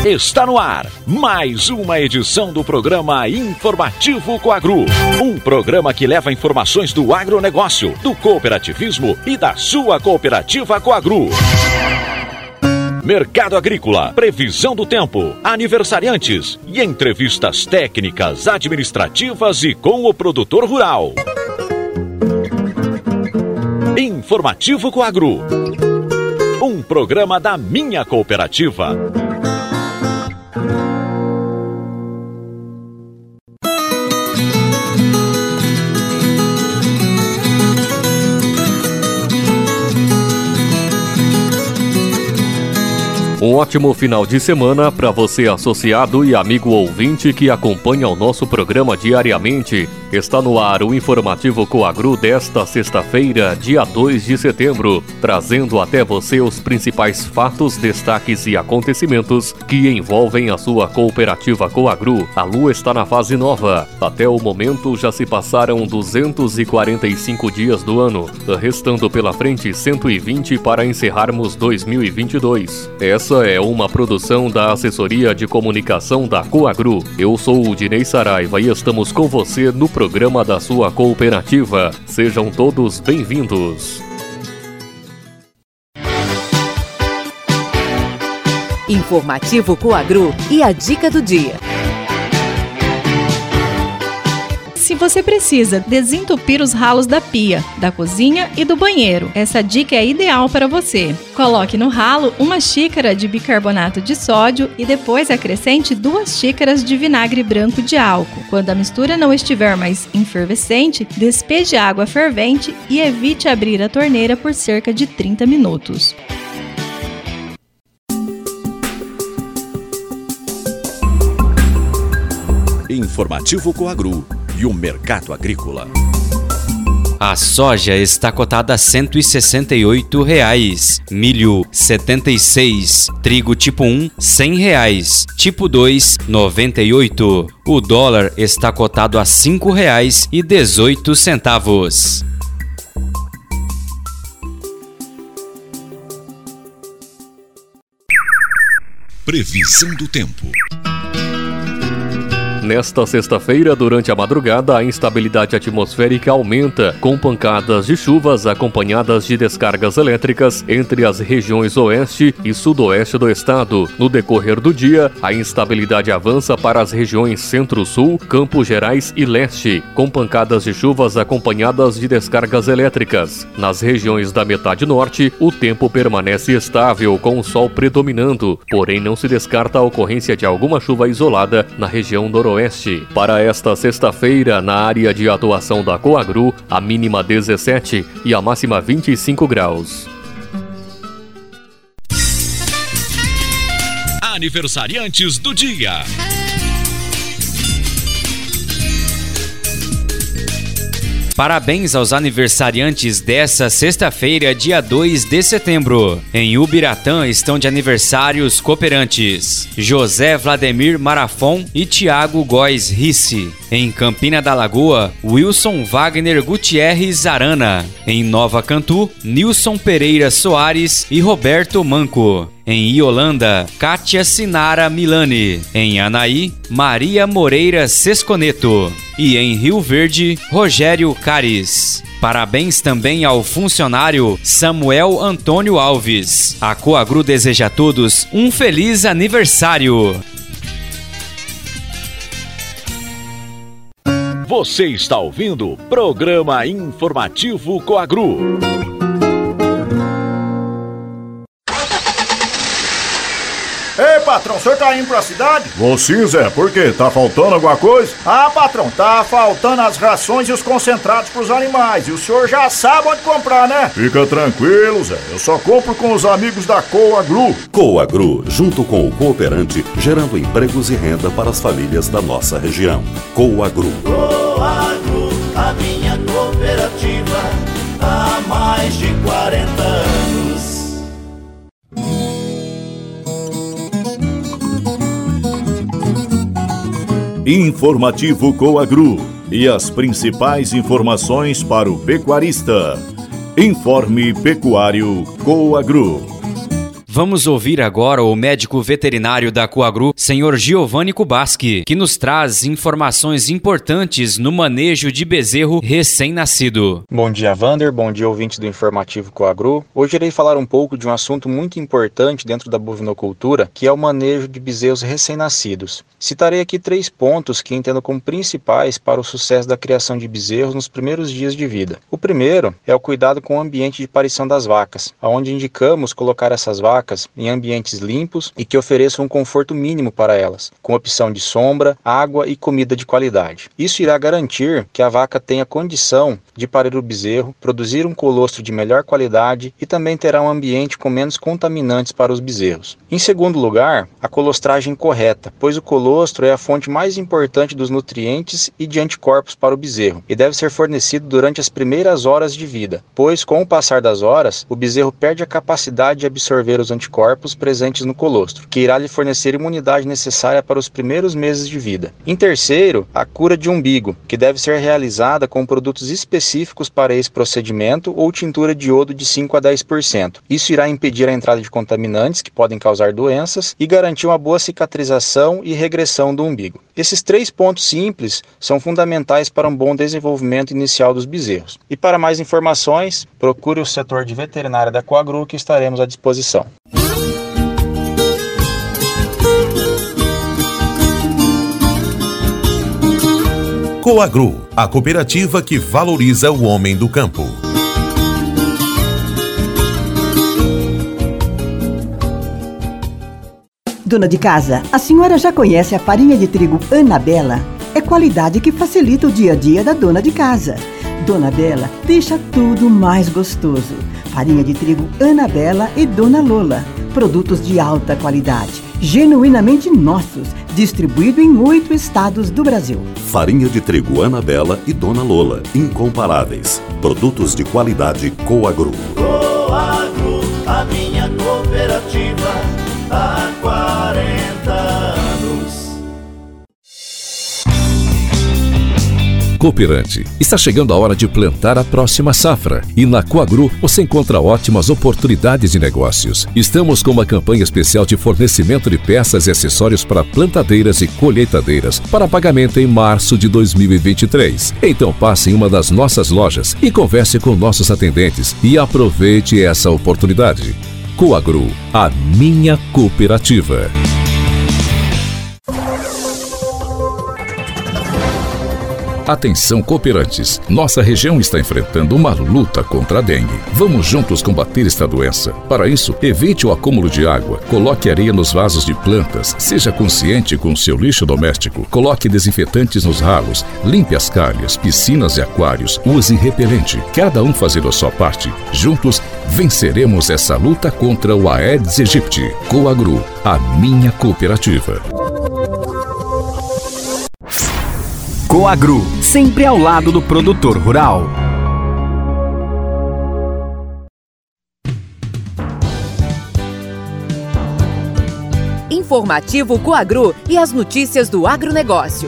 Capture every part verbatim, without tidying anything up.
Está no ar mais uma edição do programa Informativo Coagro. Um programa que leva informações do agronegócio, do cooperativismo e da sua cooperativa Coagro. Mercado agrícola, previsão do tempo, aniversariantes e entrevistas técnicas, administrativas e com o produtor rural. Informativo Coagro. Um programa da minha cooperativa. Um ótimo final de semana para você, associado e amigo ouvinte que acompanha o nosso programa diariamente. Está no ar o Informativo Coagro desta sexta-feira, dia dois de setembro, trazendo até você os principais fatos, destaques e acontecimentos que envolvem a sua cooperativa Coagro. A lua está na fase nova. Até o momento já se passaram duzentos e quarenta e cinco dias do ano, restando pela frente cento e vinte para encerrarmos dois mil e vinte e dois. Essa é uma produção da Assessoria de Comunicação da Coagro. Eu sou o Dinei Saraiva e estamos com você no programa da sua cooperativa. Sejam todos bem-vindos. Informativo Coagro e a dica do dia. Se você precisa desentupir os ralos da pia, da cozinha e do banheiro, essa dica é ideal para você. Coloque no ralo uma xícara de bicarbonato de sódio e depois acrescente duas xícaras de vinagre branco de álcool. Quando a mistura não estiver mais efervescente, despeje a água fervente e evite abrir a torneira por cerca de trinta minutos. Informativo Coagro e o mercado agrícola. A soja está cotada a cento e sessenta e oito reais, milho setenta e seis, trigo tipo um cem reais, tipo dois noventa e oito. O dólar está cotado a cinco reais e dezoito centavos. Previsão do tempo. Nesta sexta-feira, durante a madrugada, a instabilidade atmosférica aumenta, com pancadas de chuvas acompanhadas de descargas elétricas entre as regiões oeste e sudoeste do estado. No decorrer do dia, a instabilidade avança para as regiões centro-sul, Campos Gerais e leste, com pancadas de chuvas acompanhadas de descargas elétricas. Nas regiões da metade norte, o tempo permanece estável, com o sol predominando, porém não se descarta a ocorrência de alguma chuva isolada na região noroeste. Para esta sexta-feira, na área de atuação da Coagro, a mínima dezessete e a máxima vinte e cinco graus. Aniversariantes do dia. Parabéns aos aniversariantes dessa sexta-feira, dia dois de setembro. Em Ubiratã estão de aniversários cooperantes José Vladimir Marafon e Tiago Góes Risse. Em Campina da Lagoa, Wilson Wagner Gutierrez Arana. Em Nova Cantu, Nilson Pereira Soares e Roberto Manco. Em Iolanda, Kátia Sinara Milani. Em Anaí, Maria Moreira Sesconeto. E em Rio Verde, Rogério Cares. Parabéns também ao funcionário Samuel Antônio Alves. A Coagro deseja a todos um feliz aniversário. Você está ouvindo o programa Informativo Coagro. Ei, patrão, o senhor tá indo pra cidade? Vou sim, Zé. Por quê? Tá faltando alguma coisa? Ah, patrão, tá faltando as rações e os concentrados pros animais. E o senhor já sabe onde comprar, né? Fica tranquilo, Zé. Eu só compro com os amigos da Coagro. Coagro, junto com o cooperante, gerando empregos e renda para as famílias da nossa região. Coagro. Coagro, a minha cooperativa, há mais de quarenta anos. Informativo Coagro e as principais informações para o pecuarista. Informe Pecuário Coagro. Vamos ouvir agora o médico veterinário da Coagru, senhor Giovanni Kubaski, que nos traz informações importantes no manejo de bezerro recém-nascido. Bom dia, Vander. Bom dia, ouvinte do Informativo Coagru. Hoje irei falar um pouco de um assunto muito importante dentro da bovinocultura, que é o manejo de bezerros recém-nascidos. Citarei aqui três pontos que entendo como principais para o sucesso da criação de bezerros nos primeiros dias de vida. O primeiro é o cuidado com o ambiente de parição das vacas, onde indicamos colocar essas vacas em ambientes limpos e que ofereçam um conforto mínimo para elas, com opção de sombra, água e comida de qualidade. Isso irá garantir que a vaca tenha condição de parir o bezerro, produzir um colostro de melhor qualidade e também terá um ambiente com menos contaminantes para os bezerros. Em segundo lugar, a colostragem correta, pois o colostro é a fonte mais importante dos nutrientes e de anticorpos para o bezerro e deve ser fornecido durante as primeiras horas de vida, pois com o passar das horas, o bezerro perde a capacidade de absorver os anticorpos presentes no colostro, que irá lhe fornecer a imunidade necessária para os primeiros meses de vida. Em terceiro, a cura de umbigo, que deve ser realizada com produtos específicos para esse procedimento ou tintura de iodo de cinco a dez por cento. Isso irá impedir a entrada de contaminantes que podem causar doenças e garantir uma boa cicatrização e regressão do umbigo. Esses três pontos simples são fundamentais para um bom desenvolvimento inicial dos bezerros. E para mais informações, procure o setor de veterinária da Coagru, que estaremos à disposição. Coagru, a cooperativa que valoriza o homem do campo. Dona de casa, a senhora já conhece a farinha de trigo Anabela? É qualidade que facilita o dia a dia da dona de casa. Dona Bela deixa tudo mais gostoso. Farinha de trigo Anabela e Dona Lola. Produtos de alta qualidade, genuinamente nossos, distribuído em oito estados do Brasil. Farinha de trigo Anabela e Dona Lola, incomparáveis. Produtos de qualidade Coagru. Coagru, a minha cooperativa, há quarenta anos. Cooperante, está chegando a hora de plantar a próxima safra. E na Coagru você encontra ótimas oportunidades de negócios. Estamos com uma campanha especial de fornecimento de peças e acessórios para plantadeiras e colheitadeiras para pagamento em março de dois mil e vinte e três. Então passe em uma das nossas lojas e converse com nossos atendentes e aproveite essa oportunidade. Coagru, a minha cooperativa. Atenção, cooperantes! Nossa região está enfrentando uma luta contra a dengue. Vamos juntos combater esta doença. Para isso, evite o acúmulo de água, coloque areia nos vasos de plantas, seja consciente com o seu lixo doméstico, coloque desinfetantes nos ralos, limpe as calhas, piscinas e aquários, use repelente. Cada um fazendo a sua parte. Juntos, venceremos essa luta contra o Aedes aegypti. Coagru, a minha cooperativa. Coagru, sempre ao lado do produtor rural. Informativo Coagru e as notícias do agronegócio.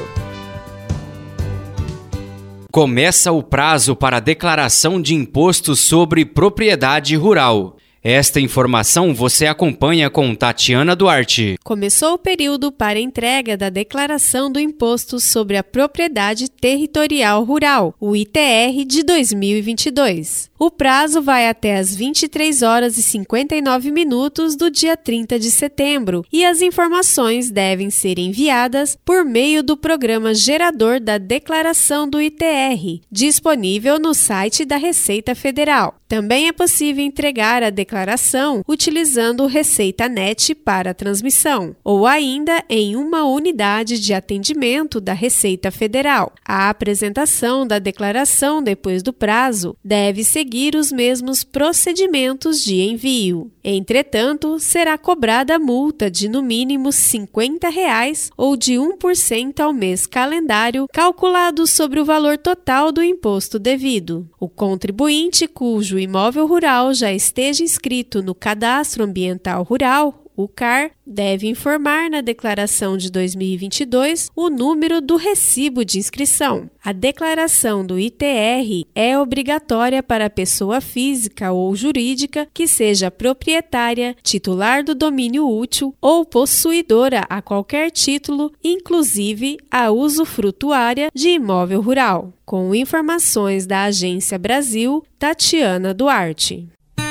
Começa o prazo para a declaração de imposto sobre propriedade rural. Esta informação você acompanha com Tatiana Duarte. Começou o período para entrega da Declaração do Imposto sobre a Propriedade Territorial Rural, o I T R, de dois mil e vinte e dois. O prazo vai até às vinte e três horas e cinquenta e nove minutos do dia trinta de setembro e as informações devem ser enviadas por meio do programa gerador da Declaração do I T R, disponível no site da Receita Federal. Também é possível entregar a declaração utilizando o ReceitaNet para a transmissão, ou ainda em uma unidade de atendimento da Receita Federal. A apresentação da declaração depois do prazo deve seguir os mesmos procedimentos de envio. Entretanto, será cobrada multa de no mínimo cinquenta reais ou de um por cento ao mês calendário, calculado sobre o valor total do imposto devido. O contribuinte cujo o imóvel rural já esteja inscrito no Cadastro Ambiental Rural, O C A R deve informar na declaração de dois mil e vinte e dois o número do recibo de inscrição. A declaração do I T R é obrigatória para a pessoa física ou jurídica que seja proprietária, titular do domínio útil ou possuidora a qualquer título, inclusive a usufrutuária de imóvel rural. Com informações da Agência Brasil, Tatiana Duarte.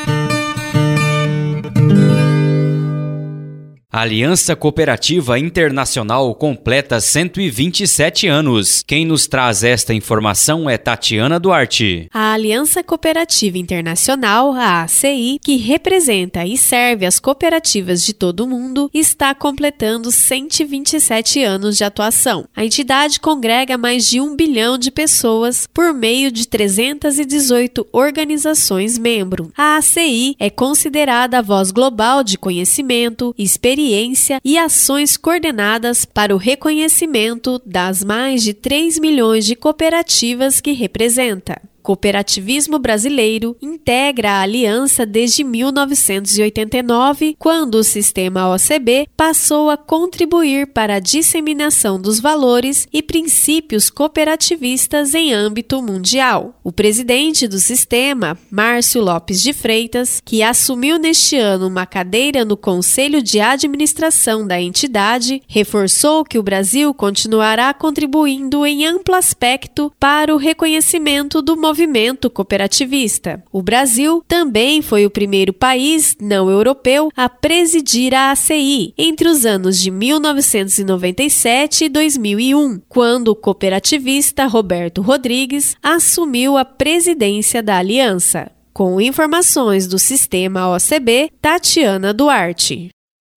A Aliança Cooperativa Internacional completa cento e vinte e sete anos. Quem nos traz esta informação é Tatiana Duarte. A Aliança Cooperativa Internacional, a A C I, que representa e serve as cooperativas de todo o mundo, está completando cento e vinte e sete anos de atuação. A entidade congrega mais de um bilhão de pessoas por meio de trezentas e dezoito organizações membro. A A C I é considerada a voz global de conhecimento, experiência e ações coordenadas para o reconhecimento das mais de três milhões de cooperativas que representa. Cooperativismo brasileiro integra a aliança desde mil novecentos e oitenta e nove, quando o sistema O C B passou a contribuir para a disseminação dos valores e princípios cooperativistas em âmbito mundial. O presidente do sistema, Márcio Lopes de Freitas, que assumiu neste ano uma cadeira no Conselho de Administração da entidade, reforçou que o Brasil continuará contribuindo em amplo aspecto para o reconhecimento do movimento movimento cooperativista. O Brasil também foi o primeiro país não europeu a presidir a A C I entre os anos de mil novecentos e noventa e sete e dois mil e um, quando o cooperativista Roberto Rodrigues assumiu a presidência da aliança. Com informações do sistema O C B, Tatiana Duarte.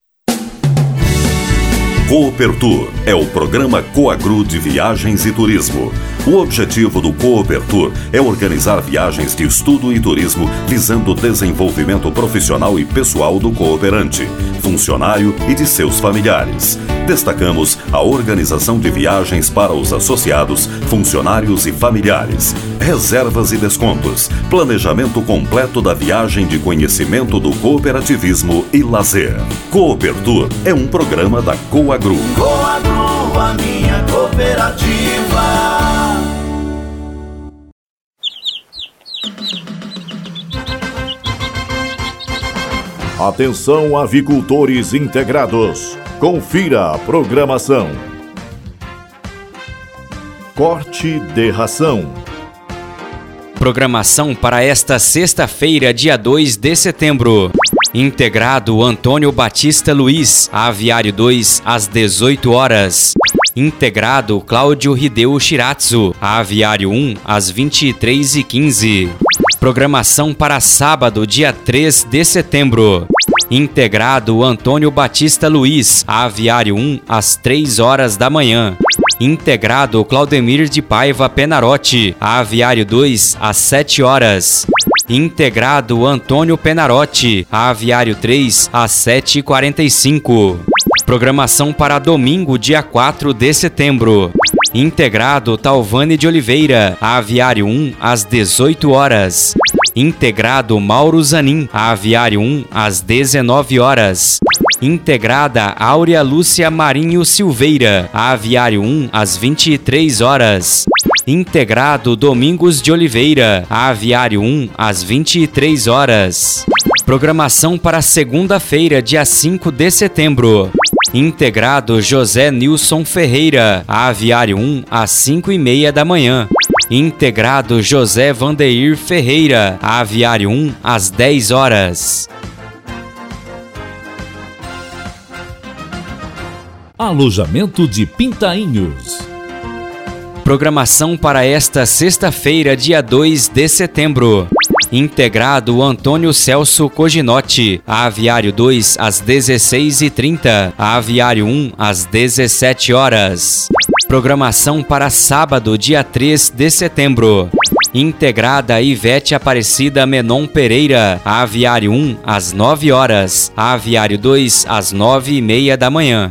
Coopertour é o programa Coagru de Viagens e Turismo. O objetivo do Coopertour é organizar viagens de estudo e turismo visando o desenvolvimento profissional e pessoal do cooperante, funcionário e de seus familiares. Destacamos a organização de viagens para os associados, funcionários e familiares, reservas e descontos, planejamento completo da viagem de conhecimento do cooperativismo e lazer. Coopertour é um programa da Coagru. Coagru, a minha cooperativa. Atenção, avicultores integrados. Confira a programação. Corte de ração. Programação para esta sexta-feira, dia dois de setembro. Integrado Antônio Batista Luiz, Aviário dois, às dezoito horas. Integrado Cláudio Hideo Shiratsu, Aviário um, às vinte e três e quinze. Programação para sábado, dia três de setembro. Integrado Antônio Batista Luiz, Aviário um, às três horas da manhã. Integrado Claudemir de Paiva Penarotti, Aviário dois, às sete horas. Integrado Antônio Penarotti, Aviário três, às sete e quarenta e cinco. Programação para domingo, dia quatro de setembro. Integrado Talvane de Oliveira, Aviário um, às dezoito horas. Integrado Mauro Zanin, Aviário um, às dezenove horas. Integrada Áurea Lúcia Marinho Silveira, Aviário um, às vinte e três horas. Integrado Domingos de Oliveira, Aviário um, às vinte e três horas. Programação para segunda-feira, dia cinco de setembro. Integrado José Nilson Ferreira, Aviário um, às cinco e meia da manhã. Integrado José Vandeir Ferreira, Aviário um, às dez horas. Alojamento de Pintainhos. Programação para esta sexta-feira, dia dois de setembro. Integrado Antônio Celso Coginotti, Aviário dois, às dezesseis e trinta, Aviário um, às dezessete horas. Programação para sábado, dia três de setembro. Integrada Ivete Aparecida Menon Pereira, Aviário um, às nove horas, Aviário dois, às nove e meia da manhã.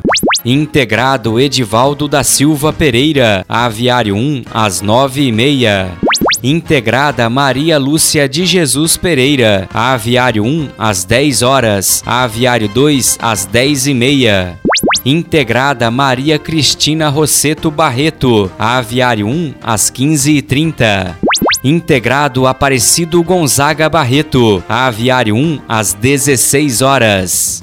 Integrado Edivaldo da Silva Pereira, Aviário um, às nove e meia. Integrada Maria Lúcia de Jesus Pereira. Aviário um, às dez horas. Aviário dois, às dez e meia. Integrada Maria Cristina Rosseto Barreto. Aviário um, às quinze e trinta. Integrado Aparecido Gonzaga Barreto. Aviário um, às dezesseis horas.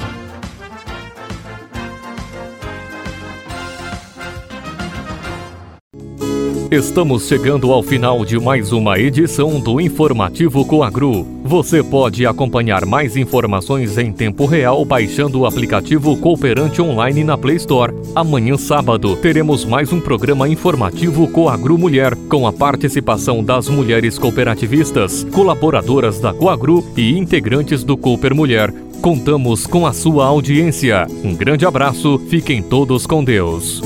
Estamos chegando ao final de mais uma edição do Informativo Coagru. Você pode acompanhar mais informações em tempo real baixando o aplicativo Cooperante Online na Play Store. Amanhã, sábado, teremos mais um programa informativo Coagru Mulher, com a participação das mulheres cooperativistas, colaboradoras da Coagru e integrantes do Cooper Mulher. Contamos com a sua audiência. Um grande abraço, fiquem todos com Deus.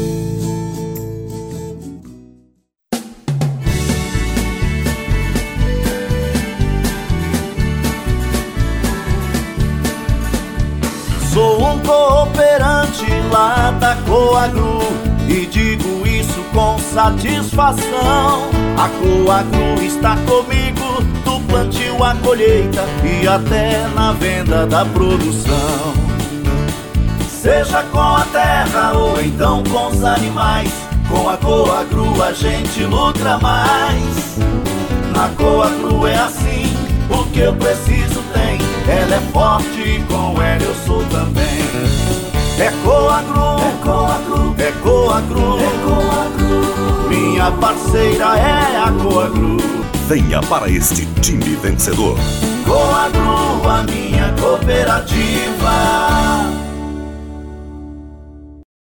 Sou um cooperante lá da Coagru e digo isso com satisfação. A Coagru está comigo do plantio à colheita e até na venda da produção. Seja com a terra ou então com os animais, com a Coagru a gente lucra mais. Na Coagru é assim, o que eu preciso tem. Ela é forte e com ela eu sou também. É Coagru, é Coagru, é Coagru, é Coagru. Minha parceira é a Coagru. Venha para este time vencedor. Coagru, a minha cooperativa.